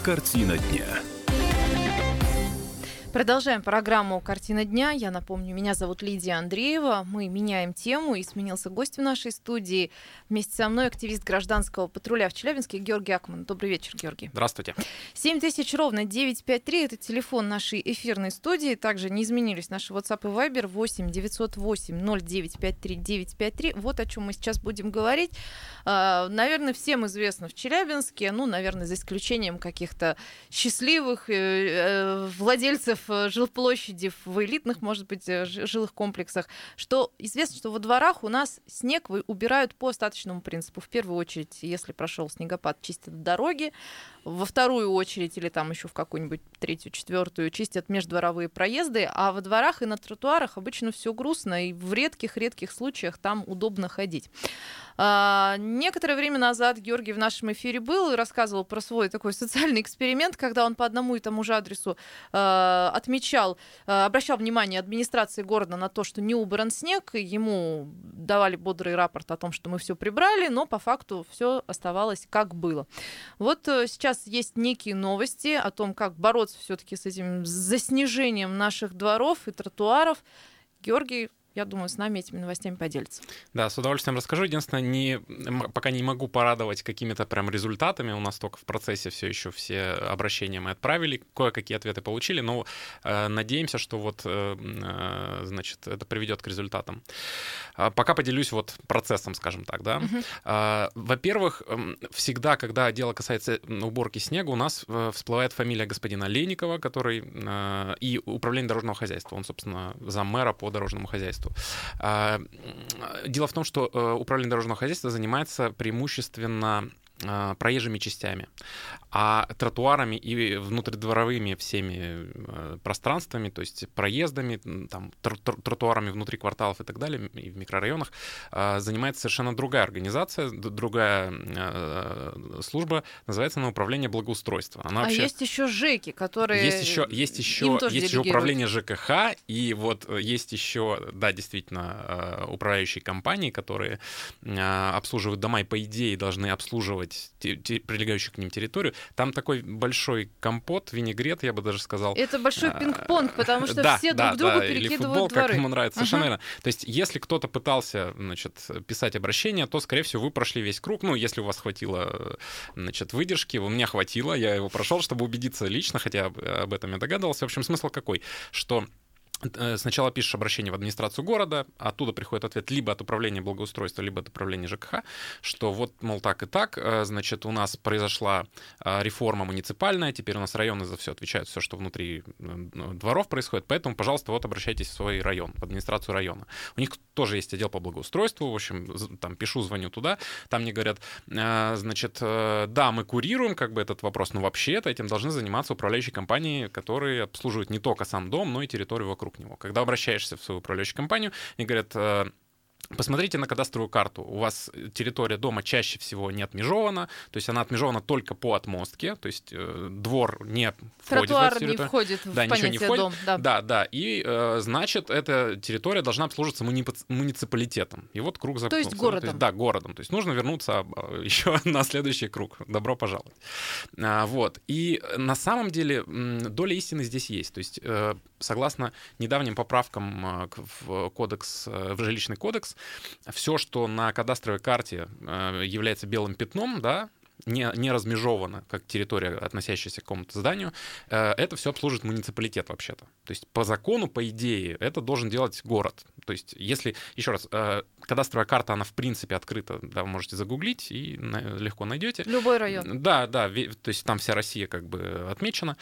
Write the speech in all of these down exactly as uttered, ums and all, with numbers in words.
Картина дня. Продолжаем программу «Картина дня». Я напомню, меня зовут Лидия Андреева. Мы меняем тему, и сменился гость в нашей студии. Вместе со мной активист гражданского патруля в Челябинске Георгий Акман. Добрый вечер, Георгий. Здравствуйте. семь тысяч ровно девятьсот пятьдесят три. Это телефон нашей эфирной студии. Также не изменились наши WhatsApp и Viber восемь девятьсот восемь ноль девять пять три девять пять три. Вот о чем мы сейчас будем говорить. Наверное, всем известно в Челябинске, ну, наверное, за исключением каких-то счастливых владельцев жилплощади в элитных, может быть, жилых комплексах, что известно, что во дворах у нас снег убирают по остаточному принципу. В первую очередь, если прошел снегопад, чистят дороги. Во вторую очередь, или там еще в какую-нибудь третью, четвертую, чистят междворовые проезды, а во дворах и на тротуарах обычно все грустно, и в редких-редких случаях там удобно ходить. А, некоторое время назад Георгий в нашем эфире был и рассказывал про свой такой социальный эксперимент, когда он по одному и тому же адресу а, отмечал, а, обращал внимание администрации города на то, что не убран снег, и ему давали бодрый рапорт о том, что мы все прибрали, но по факту все оставалось как было. Вот сейчас есть некие новости о том, как бороться все-таки с этим заснежением наших дворов и тротуаров. Георгий, я думаю, с нами этими новостями поделится. Да, с удовольствием расскажу. Единственное, не, пока не могу порадовать какими-то прям результатами. У нас только в процессе все еще все обращения мы отправили, кое-какие ответы получили, но э, надеемся, что вот, э, значит, это приведет к результатам. А пока поделюсь вот процессом, скажем так, да. Uh-huh. А, во-первых, всегда, когда дело касается уборки снега, у нас всплывает фамилия господина Леникова, который э, и управление дорожного хозяйства. Он, собственно, заммэра по дорожному хозяйству. Дело в том, что управление дорожного хозяйства занимается преимущественно проезжими частями, а тротуарами и внутридворовыми всеми пространствами, то есть проездами, там, тротуарами внутри кварталов и так далее, и в микрорайонах, занимается совершенно другая организация, другая служба, называется она управление благоустройства. Она а вообще... есть еще ЖЭКи, которые есть еще, есть еще, есть еще управление ЖКХ, и вот есть еще, да, действительно, управляющие компании, которые обслуживают дома и, по идее, должны обслуживать прилегающую к ним территорию. Там такой большой компот, винегрет, я бы даже сказал. Это большой пинг-понг, потому что да, все да, друг другу да, перекидывают или футбол, дворы. как ему нравится, совершенно uh-huh. верно. То есть, если кто-то пытался, значит, писать обращение, то, скорее всего, вы прошли весь круг. Ну, если у вас хватило, значит, выдержки, у меня хватило, я его прошел, чтобы убедиться лично, хотя об этом я догадывался. В общем, смысл какой? Что сначала пишешь обращение в администрацию города, оттуда приходит ответ либо от управления благоустройства, либо от управления ЖКХ, что вот, мол, так и так, значит, у нас произошла реформа муниципальная, теперь у нас районы за все отвечают, все, что внутри дворов происходит, поэтому, пожалуйста, вот обращайтесь в свой район, в администрацию района. У них тоже есть отдел по благоустройству, в общем, там пишу, звоню туда, там мне говорят, значит, да, мы курируем как бы этот вопрос, но вообще-то этим должны заниматься управляющие компании, которые обслуживают не только сам дом, но и территорию вокруг него. Когда обращаешься в свою управляющую компанию, они говорят: посмотрите на кадастровую карту. У вас территория дома чаще всего не отмежована, то есть она отмежована только по отмостке, то есть э, двор не входит Тротуар в эту территорию. не входит в да, понятие ничего не входит. дом. Да, да, да. И э, значит, эта территория должна обслуживаться муници- муниципалитетом. И вот круг замкнулся. То есть городом. То есть, да, городом. То есть нужно вернуться еще на следующий круг. Добро пожаловать. А, вот. И на самом деле доля истины здесь есть. То есть э, согласно недавним поправкам в кодекс, в жилищный кодекс, все, что на кадастровой карте является белым пятном, да, не, не размежовано, как территория, относящаяся к какому-то зданию, это все обслуживает муниципалитет вообще-то. То есть по закону, по идее, это должен делать город. То есть если, еще раз, кадастровая карта, она в принципе открыта, да, вы можете загуглить и легко найдете. Любой район. Да, да, то есть там вся Россия как бы отмечена.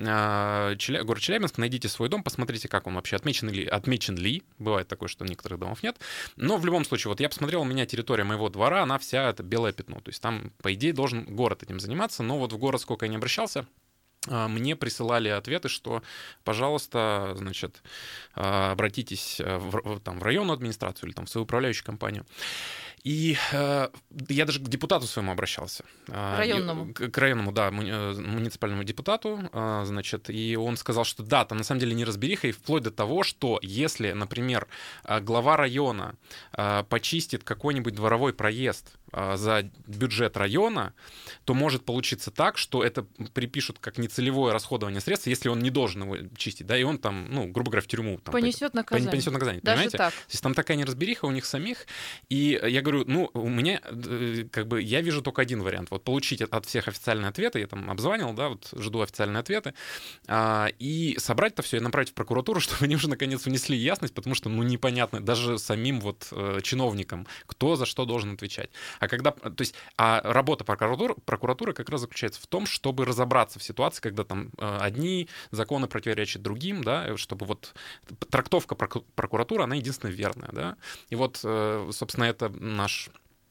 Челя... Город Челябинск, найдите свой дом, посмотрите, как он вообще отмечен или отмечен ли. Бывает такое, что некоторых домов нет. Но в любом случае, вот я посмотрел, у меня территория моего двора, она вся это белое пятно. То есть там, по идее, должен город этим заниматься, но вот в город, сколько я не обращался, мне присылали ответы, что, пожалуйста, значит, обратитесь в, там, в районную администрацию или там, в свою управляющую компанию. И э, я даже к депутату своему обращался. Районному. К, к районному, да, муниципальному депутату, значит, и он сказал, что да, там на самом деле неразбериха, и вплоть до того, что если, например, глава района почистит какой-нибудь дворовой проезд за бюджет района, то может получиться так, что это припишут как нецелевое расходование средств, если он не должен его чистить, да, и он там, ну, грубо говоря, в тюрьму. Там, понесет наказание. Понесет наказание, даже понимаете? Так. То есть там такая неразбериха у них самих, и я говорю, ну, у меня, как бы, я вижу только один вариант, вот получить от всех официальные ответы, я там обзванивал, да, вот жду официальные ответы, и собрать это все и направить в прокуратуру, чтобы они уже наконец внесли ясность, потому что, ну, непонятно даже самим вот чиновникам, кто за что должен отвечать. А когда, то есть, а работа прокуратуры, прокуратуры как раз заключается в том, чтобы разобраться в ситуации, когда там одни законы противоречат другим, да, чтобы вот трактовка прокуратуры, она единственная верная, да. И вот, собственно, это наш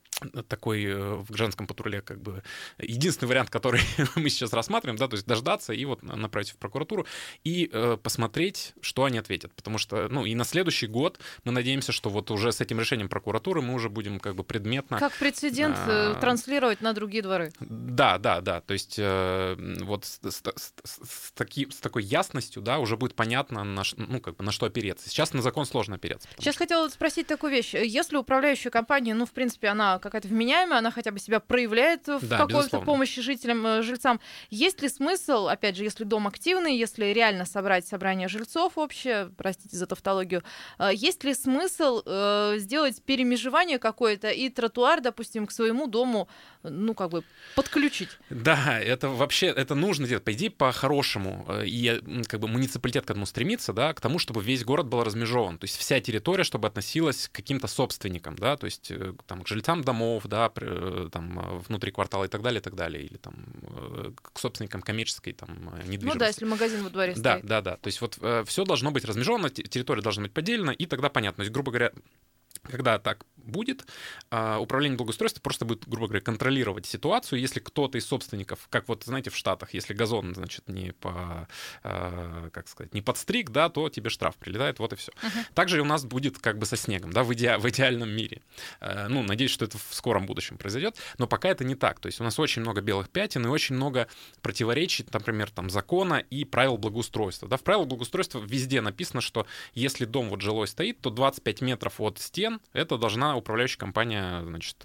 такой в женском патруле как бы единственный вариант, который мы сейчас рассматриваем, да, то есть дождаться и вот направить в прокуратуру и э, посмотреть, что они ответят, потому что, ну, и на следующий год мы надеемся, что вот уже с этим решением прокуратуры мы уже будем как бы предметно... Как прецедент э, транслировать на другие дворы. Да, да, да, то есть э, вот с, с, с, с, таки, с такой ясностью, да, уже будет понятно, на, ну, как бы на что опереться. Сейчас на закон сложно опереться. Сейчас что... хотела спросить такую вещь. Если управляющая компания, ну, в принципе, она какая-то вменяемая, она хотя бы себя проявляет в да, какой-то безусловно. помощи жителям, жильцам. Есть ли смысл, опять же, если дом активный, если реально собрать собрание жильцов общее, простите за тавтологию, есть ли смысл э, сделать перемежевание какое-то и тротуар, допустим, к своему дому, ну, как бы подключить? Да, это вообще, это нужно делать. По идее, по-хорошему. И как бы муниципалитет к этому стремится, да, к тому, чтобы весь город был размежован. То есть вся территория, чтобы относилась к каким-то собственникам, да, то есть там, к жильцам домов, да, там, внутри квартала и так далее, и так далее, или там к собственникам коммерческой там недвижимости. Ну да, если магазин во дворе да, стоит. Да, да, да. То есть вот все должно быть размежовано, территория должна быть поделена, и тогда понятно. То есть, грубо говоря, когда так будет, управление благоустройства просто будет, грубо говоря, контролировать ситуацию, если кто-то из собственников, как вот, знаете, в Штатах, если газон, значит, не по, как сказать, не подстриг, да, то тебе штраф прилетает, вот и все. Uh-huh. Также и у нас будет как бы со снегом, да, в, иде... в идеальном мире. Ну, надеюсь, что это в скором будущем произойдет, но пока это не так. То есть у нас очень много белых пятен и очень много противоречий, например, там, закона и правил благоустройства. Да, в правилах благоустройства везде написано, что если дом вот жилой стоит, то двадцать пять метров от стен это должна управляющая компания, значит,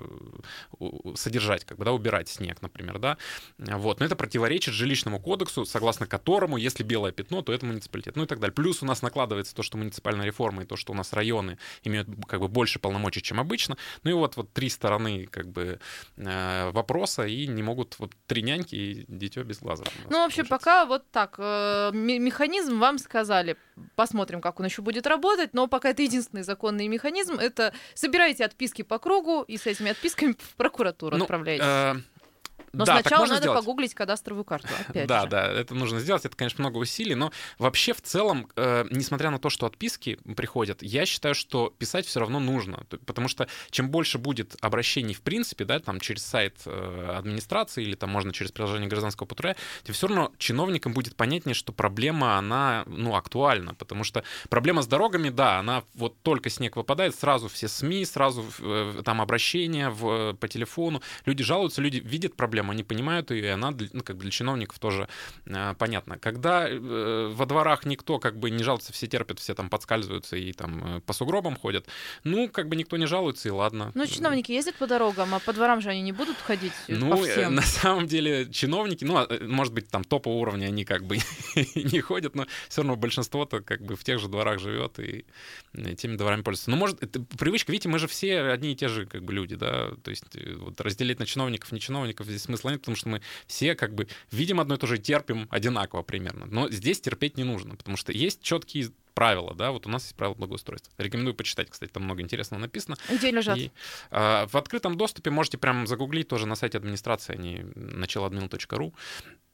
содержать, как бы, да, убирать снег, например, да, вот, но это противоречит жилищному кодексу, согласно которому, если белое пятно, то это муниципалитет, ну и так далее. Плюс у нас накладывается то, что муниципальная реформа и то, что у нас районы имеют, как бы, больше полномочий, чем обычно, ну и вот, вот три стороны, как бы, вопроса, и не могут, вот, три няньки и дитё без глаза. Ну, вообще, получается. Пока вот так, механизм вам сказали, посмотрим, как он еще будет работать, но пока это единственный законный механизм, это собираете отписки по кругу и с этими отписками в прокуратуру ну, отправляете. Э- Но да, сначала надо сделать. Погуглить кадастровую карту. Опять да, же. да, это нужно сделать. Это, конечно, много усилий, но вообще в целом, э, несмотря на то, что отписки приходят, я считаю, что писать все равно нужно, потому что чем больше будет обращений в принципе, да, там через сайт э, администрации или там можно через приложение гражданского патруля, тем все равно чиновникам будет понятнее, что проблема она, ну, актуальна, потому что проблема с дорогами, да, она вот только снег выпадает, сразу все СМИ, сразу э, там обращения в, по телефону, люди жалуются, люди видят проблему, они понимают ее, и она, ну, как бы для чиновников тоже э, понятна. Когда э, во дворах никто как бы не жалуется, все терпят, все там подскальзываются и там э, по сугробам ходят, ну, как бы никто не жалуется, и ладно. Ну, чиновники ездят по дорогам, а по дворам же они не будут ходить ну, по всем? Ну, на самом деле чиновники, ну, может быть, там топового уровня они как бы не ходят, но все равно большинство-то как бы в тех же дворах живет и теми дворами пользуется. Ну, может, это привычка, видите, мы же все одни и те же как бы люди, да, то есть вот разделить на чиновников, не чиновников здесь смысла нет, потому что мы все как бы видим одно и то же и терпим одинаково примерно. Но здесь терпеть не нужно, потому что есть четкие правила, да, вот у нас есть правила благоустройства. Рекомендую почитать, кстати, там много интересного написано. Где лежат? И, э, в открытом доступе можете прям загуглить тоже на сайте администрации, они начало админ точка ру.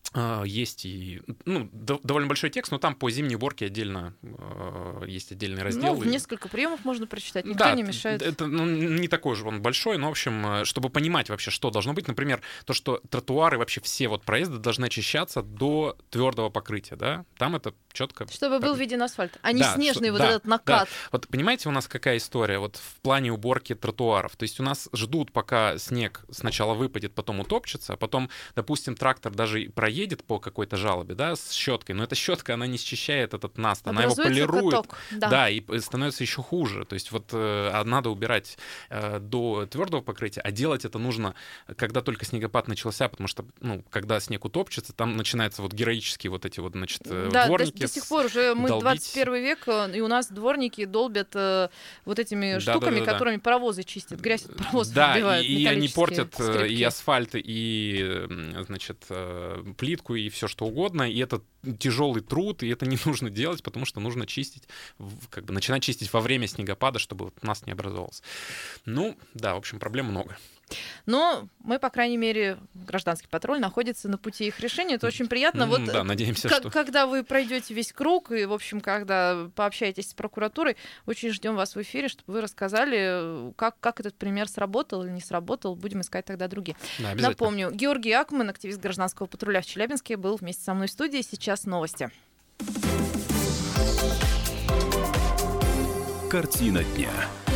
Есть и ну, довольно большой текст, но там по зимней уборке отдельно есть отдельный раздел. Ну, в несколько приемов можно прочитать, никто да, не мешает. Это ну, не такой же он большой, но, в общем, чтобы понимать вообще, что должно быть. Например, то, что тротуары, вообще все вот проезды должны очищаться до твердого покрытия, да? Там это четко... Чтобы был виден асфальт, а не да, снежный что, вот да, этот накат. Да. Вот понимаете, у нас какая история вот в плане уборки тротуаров? То есть у нас ждут, пока снег сначала выпадет, потом утопчется, а потом, допустим, трактор даже проедет по какой-то жалобе, да, с щеткой, но эта щетка, она не счищает этот наст, она его полирует, каток, да. да, и становится еще хуже. То есть вот э, надо убирать э, до твердого покрытия, а делать это нужно, когда только снегопад начался, потому что, ну, когда снег утопчется, там начинаются вот героические вот эти вот, значит, да, дворники. До, до сих пор уже мы долбить. двадцать первый век, и у нас дворники долбят э, вот этими да, штуками, да, да, да, которыми паровозы чистят, грязь от паровозов да, выбивают. И, и они портят скрипки. и асфальт, и, значит, плитку, и все что угодно, и это тяжелый труд, и это не нужно делать, потому что нужно чистить, как бы начинать чистить во время снегопада, чтобы вот у нас не образовалось. Ну, да, в общем, проблем много. Но мы, по крайней мере, гражданский патруль находится на пути их решения. Это очень приятно. Mm, вот, да, надеемся, к- что... Когда вы пройдете весь круг, и, в общем, когда пообщаетесь с прокуратурой, очень ждем вас в эфире, чтобы вы рассказали, как, как этот пример сработал или не сработал. Будем искать тогда другие. Да, Напомню, Георгий Акман, активист гражданского патруля в Челябинске, был вместе со мной в студии. Сейчас новости. Картина дня.